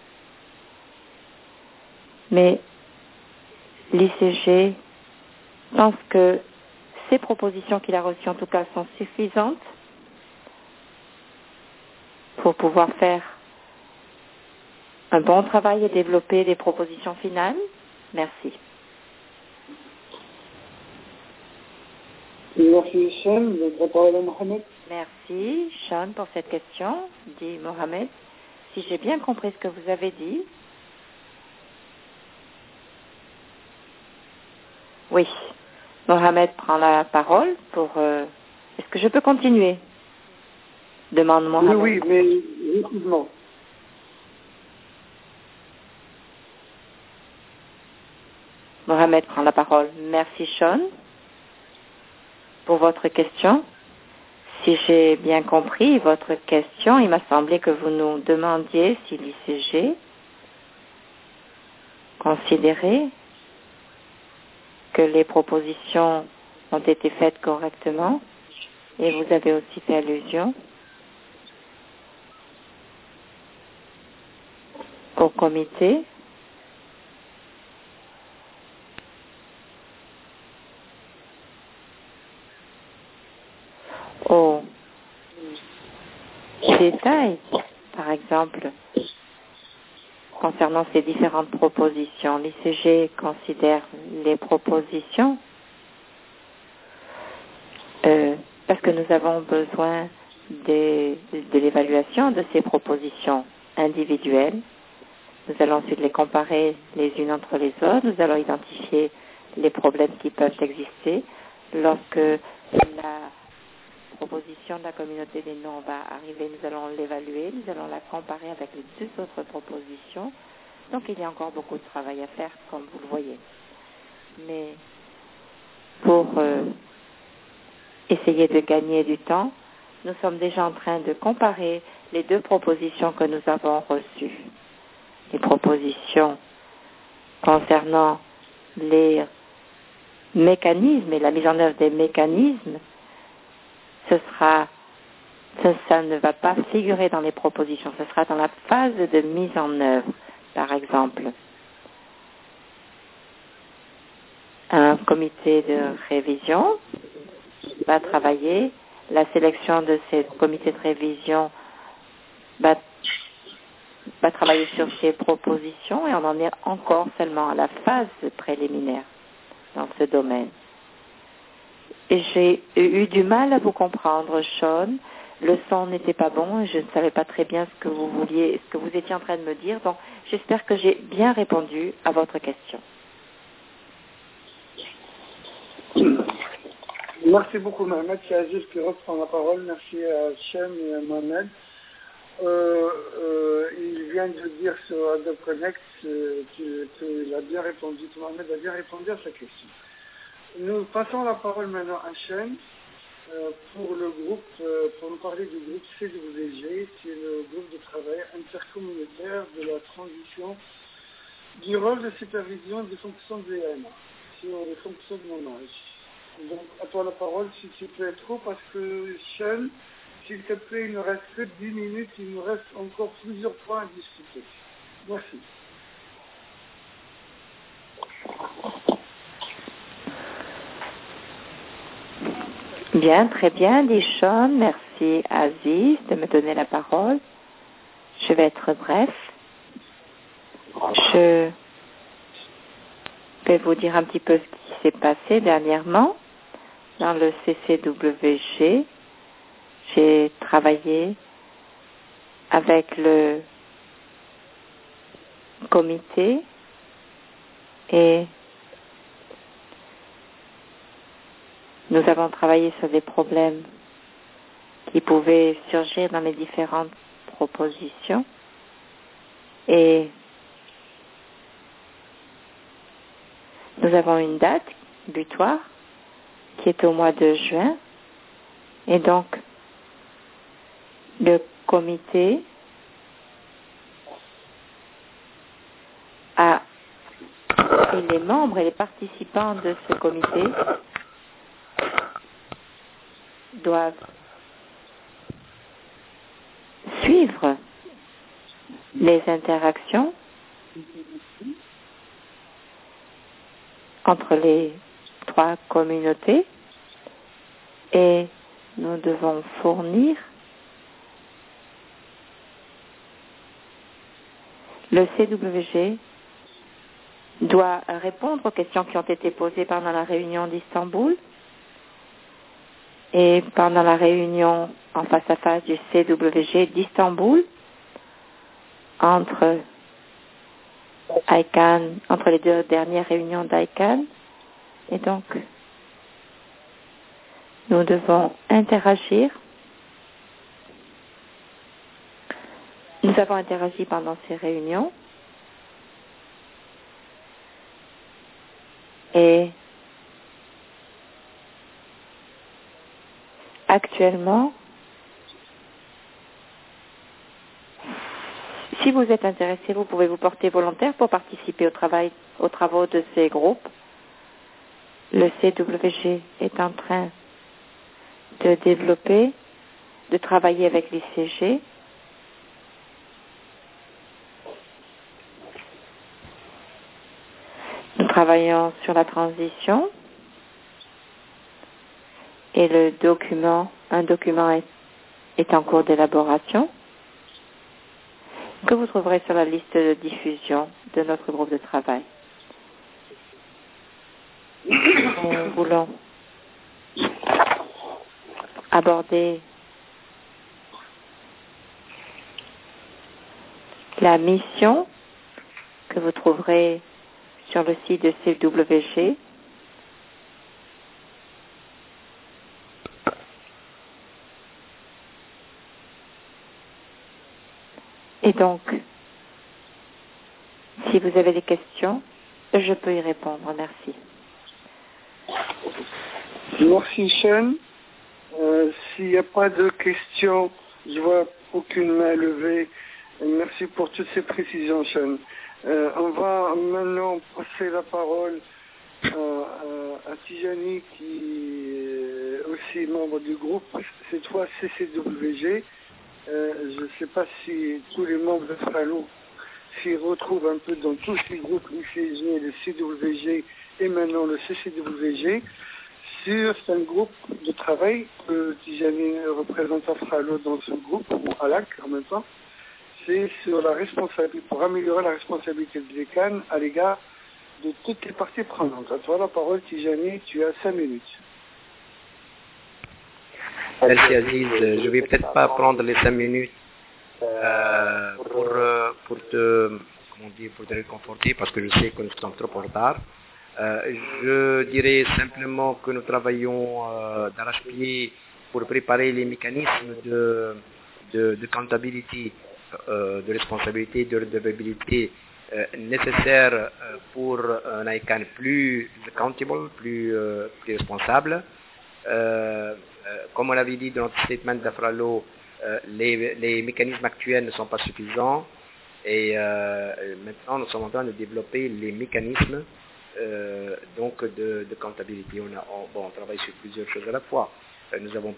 S6: mais l'ICG pense que ces propositions qu'il a reçues en tout cas sont suffisantes pour pouvoir faire un bon travail et développer des propositions finales. Merci.
S2: Merci Sean. La parole à Mohamed.
S6: Merci Sean pour cette question, dit Mohamed. Si j'ai bien compris ce que vous avez dit, oui, Mohamed prend la parole pour... Est-ce que je peux continuer? Demande Mohamed.
S2: Oui, mais rapidement.
S6: Mohamed prend la parole. Merci Sean pour votre question. Si j'ai bien compris votre question, il m'a semblé que vous nous demandiez si l'ICG considérait que les propositions ont été faites correctement et vous avez aussi fait allusion au comité aux détails, par exemple, concernant ces différentes propositions. L'ICG considère les propositions parce que nous avons besoin de l'évaluation de ces propositions individuelles. Nous allons ensuite les comparer les unes entre les autres. Nous allons identifier les problèmes qui peuvent exister. Lorsque la proposition de la communauté des noms va arriver, nous allons l'évaluer, nous allons la comparer avec les 2 autres propositions. Donc il y a encore beaucoup de travail à faire, comme vous le voyez. Mais pour essayer de gagner du temps, nous sommes déjà en train de comparer les deux propositions que nous avons reçues. Les propositions concernant les mécanismes et la mise en œuvre des mécanismes, ça ne va pas figurer dans les propositions, ce sera dans la phase de mise en œuvre. Par exemple, un comité de révision va travailler, la sélection de ces comités de révision va travailler sur ces propositions et on en est encore seulement à la phase préliminaire dans ce domaine. Et j'ai eu du mal à vous comprendre, Sean. Le son n'était pas bon et je ne savais pas très bien ce que vous étiez en train de me dire. Donc, j'espère que j'ai bien répondu à votre question.
S2: Merci beaucoup, Mohamed. C'est Aziz qui reprend la parole. Merci à Hachem et à Mohamed. Il vient de dire sur Adobe Connect qu'il a bien répondu, Mohamed a bien répondu à sa question. Nous passons la parole maintenant à Hachem pour le groupe, pour nous parler du groupe CWG, qui est le groupe de travail intercommunautaire de la transition du rôle de supervision des fonctions de l'ENA sur les fonctions de ménage. Donc, à toi la parole, si tu peux être trop, parce que Sean, s'il te plaît, il ne reste que 10 minutes, il nous reste encore plusieurs points à discuter. Merci.
S6: Bien, très bien, dit Sean. Merci Aziz de me donner la parole. Je vais être bref. Je vais vous dire un petit peu ce qui s'est passé dernièrement dans le CCWG. J'ai travaillé avec le comité et nous avons travaillé sur des problèmes qui pouvaient surgir dans les différentes propositions et nous avons une date butoir qui est au mois de juin et donc le comité et les membres et les participants de ce comité doivent suivre les interactions entre les trois communautés et nous devons fournir le CWG doit répondre aux questions qui ont été posées pendant la réunion d'Istanbul et pendant la réunion en face à face du CWG d'Istanbul entre les deux dernières réunions d'ICANN. Et donc, nous devons interagir. Nous avons interagi pendant ces réunions et actuellement, si vous êtes intéressé, vous pouvez vous porter volontaire pour participer aux travaux de ces groupes. Le CWG est en train de développer, de travailler avec l'ICG. Nous travaillons sur la transition et un document est en cours d'élaboration que vous trouverez sur la liste de diffusion de notre groupe de travail. Nous voulons aborder la mission que vous trouverez sur le site de CWG. Et donc, si vous avez des questions, je peux y répondre. Merci.
S2: Merci Sean. S'il n'y a pas de questions, je vois aucune main levée. Merci pour toutes ces précisions, Sean. On va maintenant passer la parole à Tijani, qui est aussi membre du groupe, cette fois CCWG. Je ne sais pas si tous les membres de Fralo s'y retrouvent un peu dans tous ces groupes, l'UCG, le CWG et maintenant le CCWG. C'est un groupe de travail que Tijani représente à Fralo dans ce groupe, ou ALAC en même temps. C'est sur la responsabilité, pour améliorer la responsabilité de l'ECAN à l'égard de toutes les parties prenantes. À toi la parole, Tijani, tu as 5 minutes.
S5: Merci Aziz. Je vais peut-être pas prendre les 5 minutes pour te réconforter parce que je sais que nous sommes trop en retard. Je dirais simplement que nous travaillons d'arrache-pied pour préparer les mécanismes de comptabilité, de responsabilité, de redevabilité nécessaires pour un ICANN plus accountable, plus responsable. Comme on l'avait dit dans notre statement d'Afralo, les mécanismes actuels ne sont pas suffisants et maintenant nous sommes en train de développer les mécanismes donc de comptabilité. On travaille sur plusieurs choses à la fois. Nous avons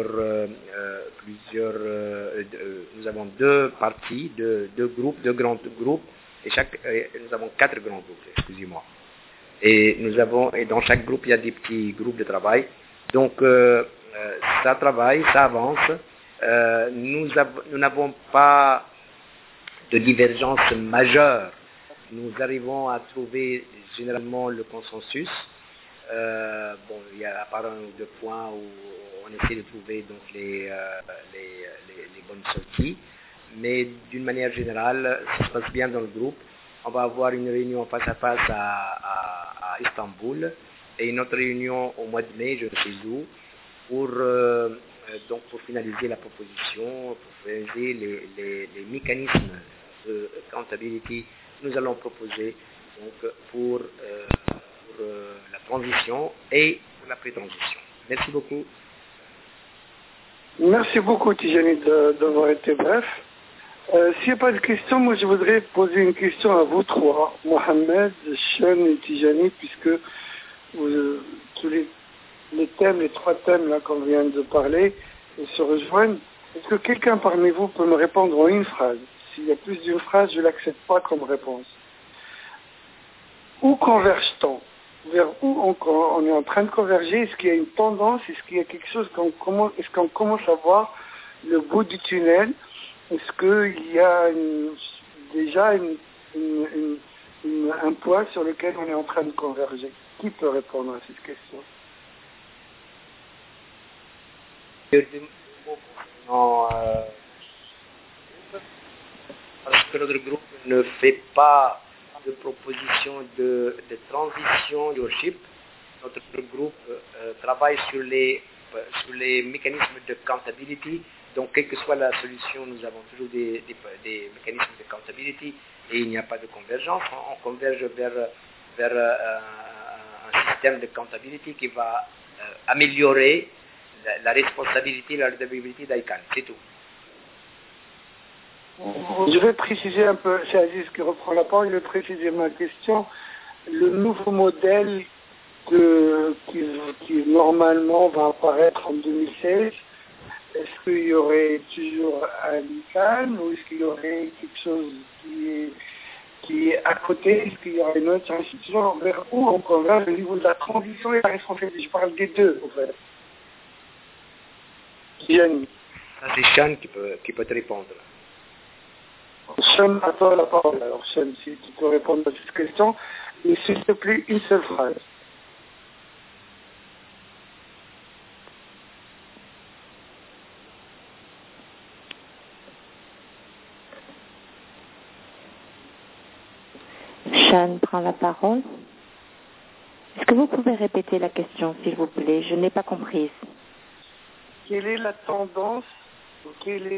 S5: nous avons deux parties, deux groupes, deux grands groupes, et nous avons 4 grands groupes, excusez-moi. Et dans chaque groupe, il y a des petits groupes de travail. Donc, ça travaille, ça avance. Nous n'avons pas de divergence majeure. Nous arrivons à trouver généralement le consensus. Il y a à part un ou deux points où on essaie de trouver donc les bonnes sorties. Mais d'une manière générale, ça se passe bien dans le groupe. On va avoir une réunion face à face à Istanbul et une autre réunion au mois de mai, je ne sais où, pour finaliser la proposition, pour finaliser les mécanismes de accountability que nous allons proposer donc, pour la transition et pour la pré-transition. Merci beaucoup.
S2: Merci beaucoup Tijani d'avoir été bref. S'il n'y a pas de questions, moi je voudrais poser une question à vous trois, Mohamed, Sean et Tijani, puisque tous les thèmes, les 3 thèmes là qu'on vient de parler, se rejoignent. Est-ce que quelqu'un parmi vous peut me répondre en une phrase? S'il y a plus d'une phrase, je ne l'accepte pas comme réponse. Où converge-t-on? Vers où on est en train de converger? Est-ce qu'il y a une tendance? Est-ce qu'il y a quelque chose est-ce qu'on commence à voir le bout du tunnel? Est-ce qu'il y a déjà un point sur lequel on est en train de converger? Qui peut répondre à cette question?
S5: Parce que notre groupe ne fait pas de proposition de transition leadership. Notre groupe travaille sur les mécanismes de accountability. Donc, quelle que soit la solution, nous avons toujours des mécanismes de accountability et il n'y a pas de convergence. On converge vers un système de accountability qui va améliorer la responsabilité et la redevabilité d'ICANN. C'est tout.
S2: Je vais préciser un peu, c'est Aziz qui reprend la parole, je vais préciser ma question. Le nouveau modèle qui normalement va apparaître en 2016, est-ce qu'il y aurait toujours un ICANN ou est-ce qu'il y aurait quelque chose qui est à côté? Est-ce qu'il y aurait une autre institution? Vers où on converge au niveau de la transition et la responsabilité? Je parle des deux, en fait. Yannick.
S5: C'est Sean qui peut te répondre.
S2: Sean, à toi la parole. Alors, Sean, si tu peux répondre à cette question, et s'il te plaît, une seule phrase.
S6: Sean prend la parole. Est-ce que vous pouvez répéter la question, s'il vous plaît? Je n'ai pas comprise.
S2: Quelle est la tendance, quel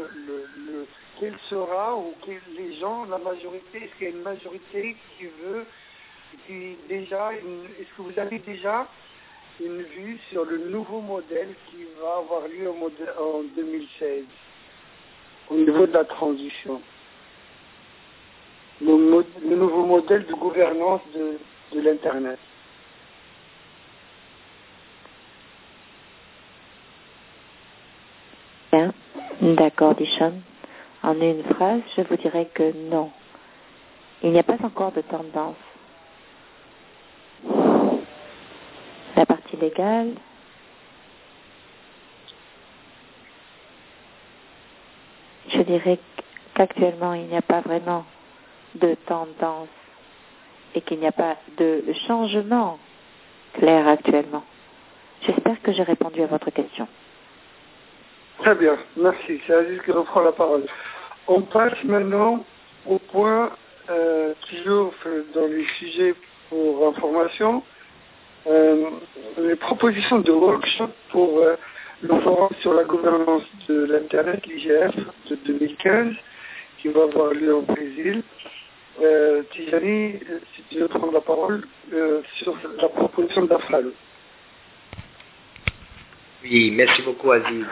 S2: sera, ou les gens, la majorité, est-ce qu'il y a une majorité est-ce que vous avez déjà une vue sur le nouveau modèle qui va avoir lieu en 2016, au niveau de la transition. Le nouveau modèle de gouvernance de l'Internet.
S6: Bien, d'accord, Dishon. En une phrase, je vous dirais que non. Il n'y a pas encore de tendance. La partie légale, je dirais qu'actuellement, il n'y a pas vraiment de tendance et qu'il n'y a pas de changement clair actuellement. J'espère que j'ai répondu à votre question.
S2: Très bien, merci. C'est Aziz qui reprend la parole. On passe maintenant au point toujours dans les sujets pour information, les propositions de workshop pour le forum sur la gouvernance de l'Internet, l'IGF, de 2015, qui va avoir lieu au Brésil. Tijani, si tu veux prendre la parole sur la proposition d'Afral.
S5: Oui, merci beaucoup Aziz.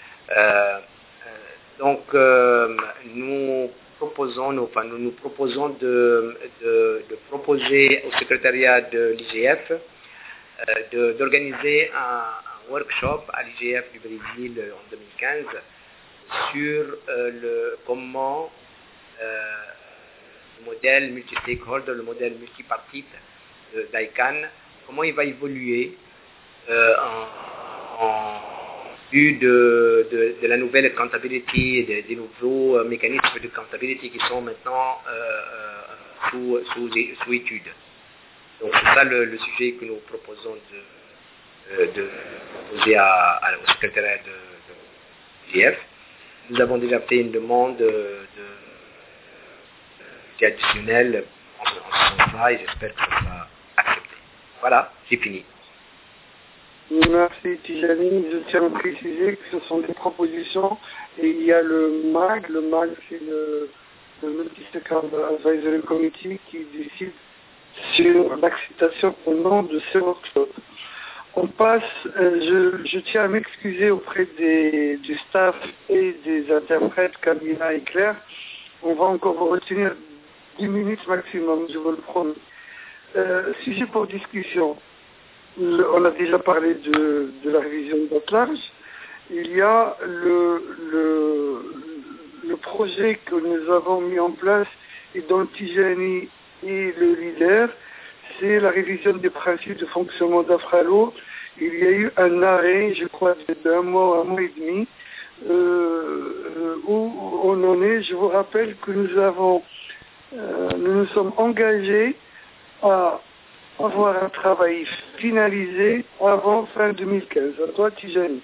S5: Donc, nous nous proposons de proposer au secrétariat de l'IGF d'organiser un workshop à l'IGF du Brésil en 2015 sur comment le modèle multi-stakeholder, le modèle multipartite d'ICANN, comment il va évoluer en vue de la nouvelle accountability, des nouveaux mécanismes de accountability qui sont maintenant sous étude. Donc c'est ça le sujet que nous proposons de proposer au secrétariat de l'IGF. Nous avons déjà fait une demande additionnelle en ce sens-là et j'espère que ça sera accepté. Voilà, j'ai fini.
S2: Merci Tijani. Je tiens à préciser que ce sont des propositions et il y a le MAG c'est le Multi-Stakeholder Advisory Committee qui décide sur l'acceptation ou non de ces workshops. On passe, je tiens à m'excuser auprès du staff et des interprètes Camilla et Claire. On va encore vous retenir 10 minutes maximum, je vous le promets. Sujet pour discussion. On a déjà parlé de la révision de large. Il y a le projet que nous avons mis en place et dont Tijani est le leader, c'est la révision des principes de fonctionnement d'Afralo. Il y a eu un arrêt, je crois, d'un mois et demi, où on en est. Je vous rappelle que nous nous sommes engagés à avoir un travail finalisé avant fin 2015. À toi, Tijani.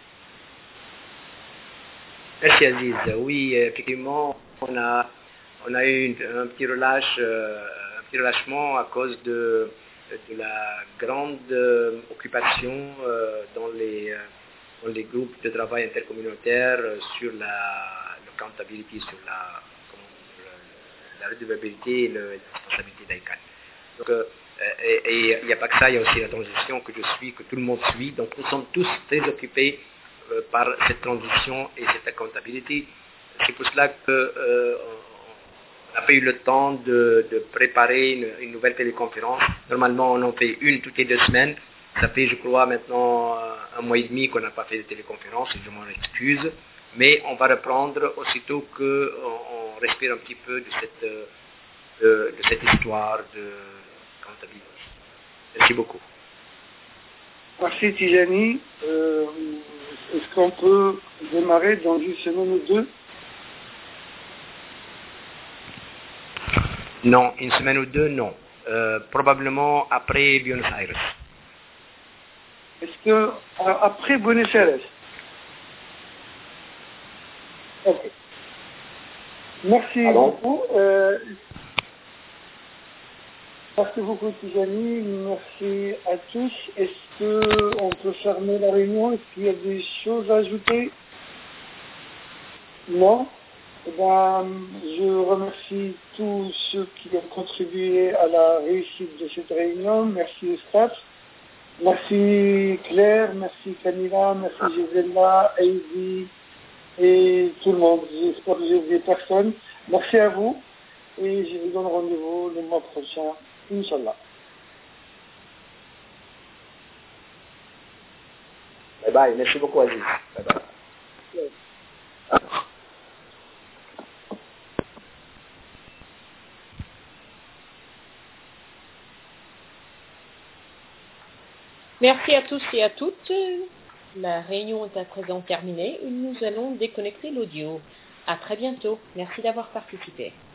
S5: Merci Aziz. Oui, effectivement, on a eu un petit relâchement à cause de la grande occupation dans les groupes de travail intercommunautaires sur l'accountability, sur la redevabilité et la responsabilité d'ICANN. Donc, et il n'y a pas que ça, il y a aussi la transition que je suis, que tout le monde suit. Donc nous sommes tous très occupés par cette transition et cette accountability. C'est pour cela qu'on n'a pas eu le temps de préparer une nouvelle téléconférence. Normalement, on en fait une toutes les 2 semaines. Ça fait, je crois, maintenant 1 mois et demi qu'on n'a pas fait de téléconférence, et je m'en excuse. Mais on va reprendre aussitôt qu'on respire un petit peu de cette histoire de accountability. Merci beaucoup.
S2: Merci Tijani. Est-ce qu'on peut démarrer dans 1 semaine ou 2?
S5: Non, 1 semaine ou 2, non. Probablement après Buenos Aires.
S2: Est-ce que après Buenos Aires? Ok. Merci beaucoup. Merci beaucoup Tijani, merci à tous. Est-ce qu'on peut fermer la réunion? Est-ce qu'il y a des choses à ajouter? Non? Eh ben, je remercie tous ceux qui ont contribué à la réussite de cette réunion. Merci au staff. Merci Claire, merci Camilla, merci Gisela, Heidi et tout le monde. J'espère que j'ai oublié personne. Merci à vous et je vous donne rendez-vous le mois prochain, Inch'Allah.
S5: Bye bye, merci beaucoup Aziz. Bye bye.
S1: Merci à tous et à toutes. La réunion est à présent terminée. Nous allons déconnecter l'audio. À très bientôt. Merci d'avoir participé.